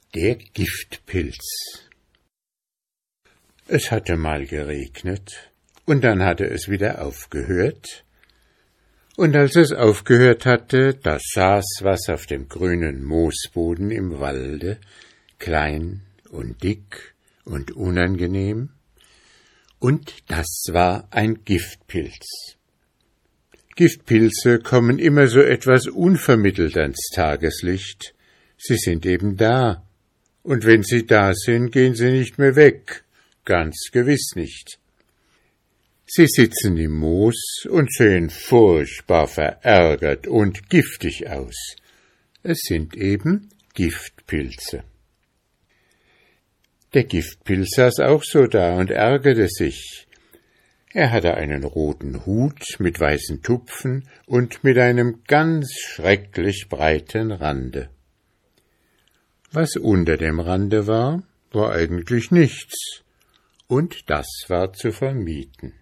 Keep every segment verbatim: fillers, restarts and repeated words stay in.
Der Giftpilz. Es hatte mal geregnet, und dann hatte es wieder aufgehört, und als es aufgehört hatte, da saß was auf dem grünen Moosboden im Walde, klein und dick und unangenehm, und das war ein Giftpilz. Giftpilze kommen immer so etwas unvermittelt ans Tageslicht. Sie sind eben da, und wenn sie da sind, gehen sie nicht mehr weg, ganz gewiss nicht. Sie sitzen im Moos und sehen furchtbar verärgert und giftig aus. Es sind eben Giftpilze. Der Giftpilz saß auch so da und ärgerte sich. Er hatte einen roten Hut mit weißen Tupfen und mit einem ganz schrecklich breiten Rande. Was unter dem Rande war, war eigentlich nichts, und das war zu vermieden.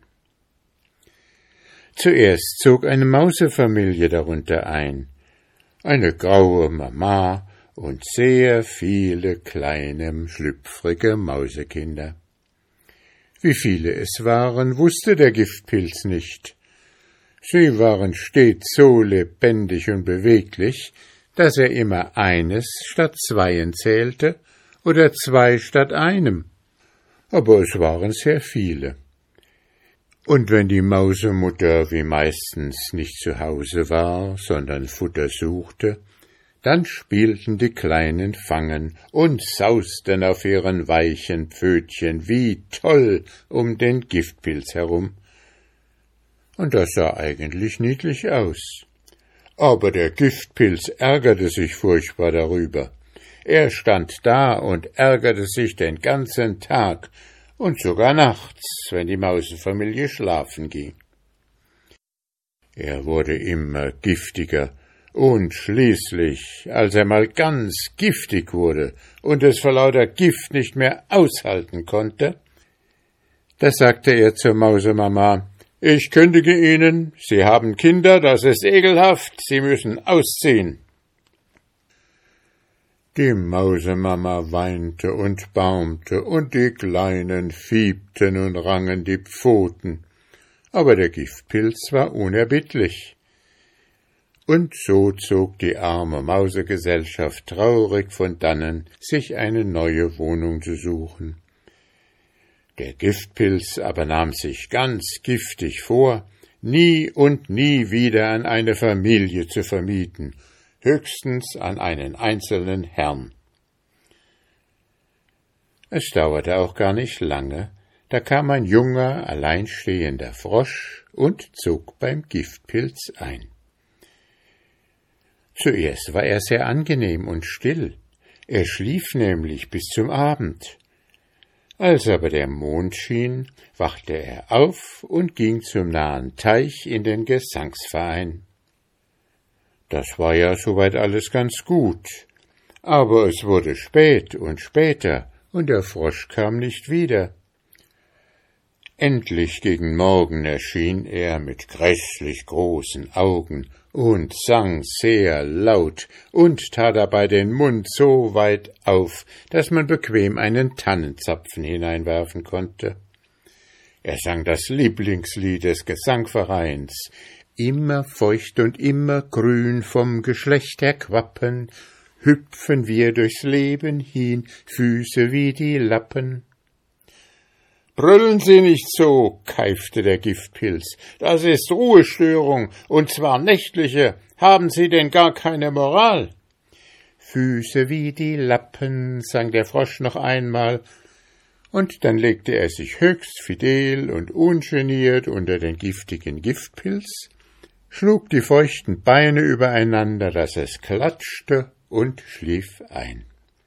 Zuerst zog eine Mausefamilie darunter ein, eine graue Mama und sehr viele kleine, schlüpfrige Mausekinder. Wie viele es waren, wusste der Giftpilz nicht. Sie waren stets so lebendig und beweglich, dass er immer eines statt zweien zählte oder zwei statt einem. Aber es waren sehr viele. Und wenn die Mausemutter wie meistens nicht zu Hause war, sondern Futter suchte, dann spielten die Kleinen Fangen und sausten auf ihren weichen Pfötchen wie toll um den Giftpilz herum. Und das sah eigentlich niedlich aus. Aber der Giftpilz ärgerte sich furchtbar darüber. Er stand da und ärgerte sich den ganzen Tag und sogar nachts, wenn die Mausefamilie schlafen ging. Er wurde immer giftiger, und schließlich, als er mal ganz giftig wurde und es vor lauter Gift nicht mehr aushalten konnte, da sagte er zur Mausemama: »Ich kündige Ihnen, Sie haben Kinder, das ist ekelhaft, Sie müssen ausziehen.« Die Mausemama weinte und baumte, und die Kleinen fiebten und rangen die Pfoten, aber der Giftpilz war unerbittlich. Und so zog die arme Mausegesellschaft traurig von dannen, sich eine neue Wohnung zu suchen. Der Giftpilz aber nahm sich ganz giftig vor, nie und nie wieder an eine Familie zu vermieten, höchstens an einen einzelnen Herrn. Es dauerte auch gar nicht lange, da kam ein junger, alleinstehender Frosch und zog beim Giftpilz ein. Zuerst war er sehr angenehm und still, er schlief nämlich bis zum Abend. Als aber der Mond schien, wachte er auf und ging zum nahen Teich in den Gesangsverein. Das war ja soweit alles ganz gut, aber es wurde spät und später, und der Frosch kam nicht wieder. Endlich gegen Morgen erschien er mit grässlich großen Augen und sang sehr laut und tat dabei den Mund so weit auf, dass man bequem einen Tannenzapfen hineinwerfen konnte. Er sang das Lieblingslied des Gesangvereins: »Immer feucht und immer grün vom Geschlecht der Quappen, hüpfen wir durchs Leben hin, Füße wie die Lappen.« »Brüllen Sie nicht so«, keifte der Giftpilz, »das ist Ruhestörung, und zwar nächtliche. Haben Sie denn gar keine Moral?« »Füße wie die Lappen«, sang der Frosch noch einmal, und dann legte er sich höchst fidel und ungeniert unter den giftigen Giftpilz, schlug die feuchten Beine übereinander, dass es klatschte, und schlief ein.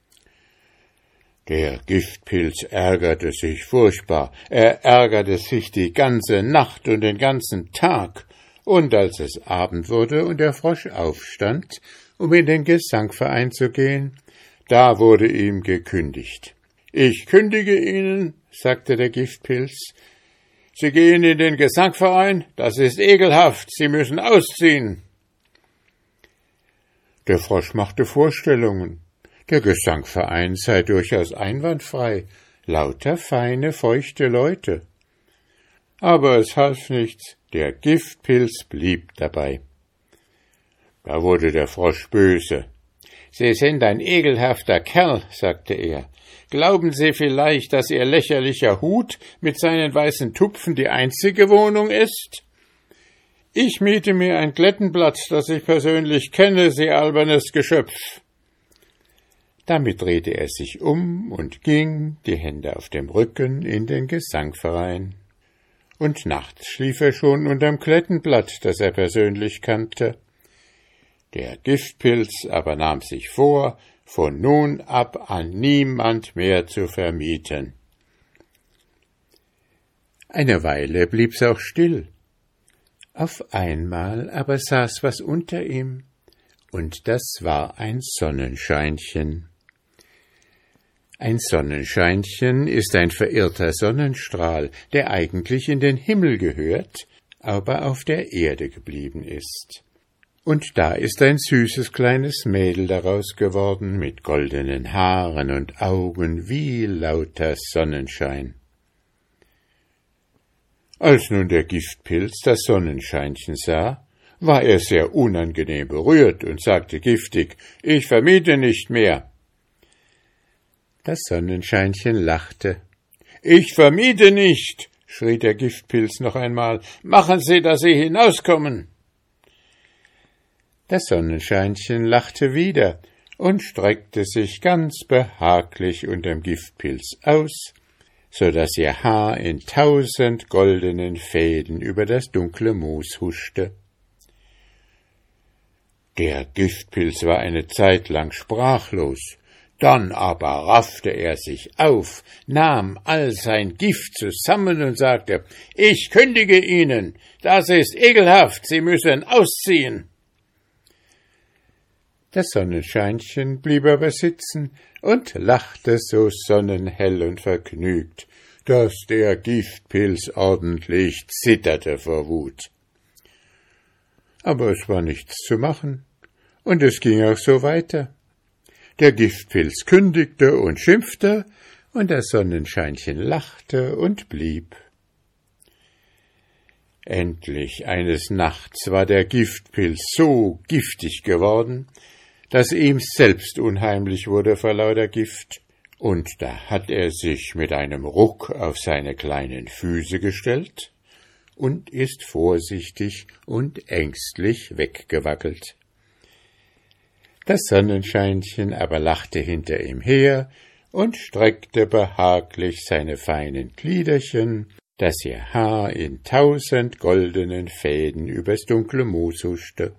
Der Giftpilz ärgerte sich furchtbar, er ärgerte sich die ganze Nacht und den ganzen Tag, und als es Abend wurde und der Frosch aufstand, um in den Gesangverein zu gehen, da wurde ihm gekündigt. »Ich kündige Ihnen«, sagte der Giftpilz, »Sie gehen in den Gesangverein, das ist ekelhaft, Sie müssen ausziehen.« Der Frosch machte Vorstellungen. Der Gesangverein sei durchaus einwandfrei, lauter feine, feuchte Leute. Aber es half nichts, der Giftpilz blieb dabei. Da wurde der Frosch böse. »Sie sind ein ekelhafter Kerl«, sagte er. »Glauben Sie vielleicht, dass Ihr lächerlicher Hut mit seinen weißen Tupfen die einzige Wohnung ist? Ich miete mir ein Klettenblatt, das ich persönlich kenne, Sie albernes Geschöpf.« Damit drehte er sich um und ging, die Hände auf dem Rücken, in den Gesangverein. Und nachts schlief er schon unterm Klettenblatt, das er persönlich kannte. Der Giftpilz aber nahm sich vor, von nun ab an niemand mehr zu vermieten. Eine Weile blieb's auch still. Auf einmal aber saß was unter ihm, und das war ein Sonnenscheinchen. Ein Sonnenscheinchen ist ein verirrter Sonnenstrahl, der eigentlich in den Himmel gehört, aber auf der Erde geblieben ist. Und da ist ein süßes kleines Mädel daraus geworden, mit goldenen Haaren und Augen wie lauter Sonnenschein. Als nun der Giftpilz das Sonnenscheinchen sah, war er sehr unangenehm berührt und sagte giftig, »Ich vermiete nicht mehr.« Das Sonnenscheinchen lachte. »Ich vermiete nicht«, schrie der Giftpilz noch einmal, »machen Sie, dass Sie hinauskommen.« Das Sonnenscheinchen lachte wieder und streckte sich ganz behaglich unterm Giftpilz aus, so daß ihr Haar in tausend goldenen Fäden über das dunkle Moos huschte. Der Giftpilz war eine Zeit lang sprachlos, dann aber raffte er sich auf, nahm all sein Gift zusammen und sagte, »Ich kündige Ihnen, das ist ekelhaft, Sie müssen ausziehen.« Das Sonnenscheinchen blieb aber sitzen und lachte so sonnenhell und vergnügt, dass der Giftpilz ordentlich zitterte vor Wut. Aber es war nichts zu machen, und es ging auch so weiter. Der Giftpilz kündigte und schimpfte, und das Sonnenscheinchen lachte und blieb. Endlich eines Nachts war der Giftpilz so giftig geworden, dass ihm selbst unheimlich wurde vor lauter Gift, und da hat er sich mit einem Ruck auf seine kleinen Füße gestellt und ist vorsichtig und ängstlich weggewackelt. Das Sonnenscheinchen aber lachte hinter ihm her und streckte behaglich seine feinen Gliederchen, daß ihr Haar in tausend goldenen Fäden übers dunkle Moos huschte.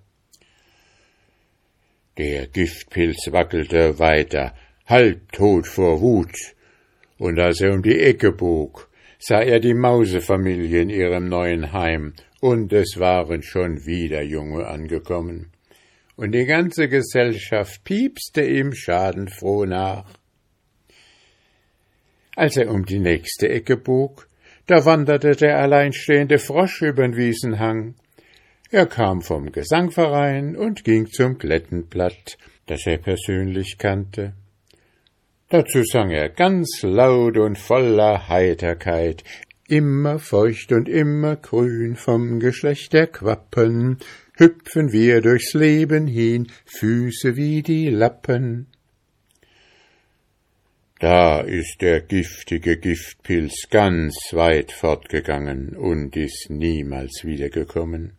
Der Giftpilz wackelte weiter, halbtot vor Wut, und als er um die Ecke bog, sah er die Mausefamilie in ihrem neuen Heim, und es waren schon wieder Junge angekommen, und die ganze Gesellschaft piepste ihm schadenfroh nach. Als er um die nächste Ecke bog, da wanderte der alleinstehende Frosch übern Wiesenhang. Er kam vom Gesangverein und ging zum Klettenblatt, das er persönlich kannte. Dazu sang er ganz laut und voller Heiterkeit, immer feucht und immer grün vom Geschlecht der Quappen, hüpfen wir durchs Leben hin, Füße wie die Lappen. Da ist der giftige Giftpilz ganz weit fortgegangen und ist niemals wiedergekommen.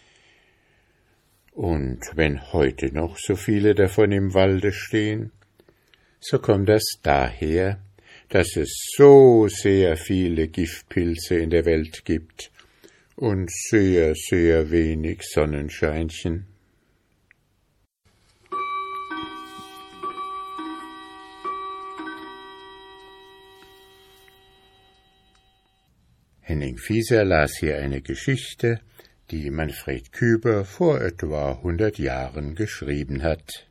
Und wenn heute noch so viele davon im Walde stehen, so kommt das daher, dass es so sehr viele Giftpilze in der Welt gibt und sehr, sehr wenig Sonnenscheinchen. Henning Fieser las hier eine Geschichte, die Manfred Küber vor etwa hundert Jahren geschrieben hat.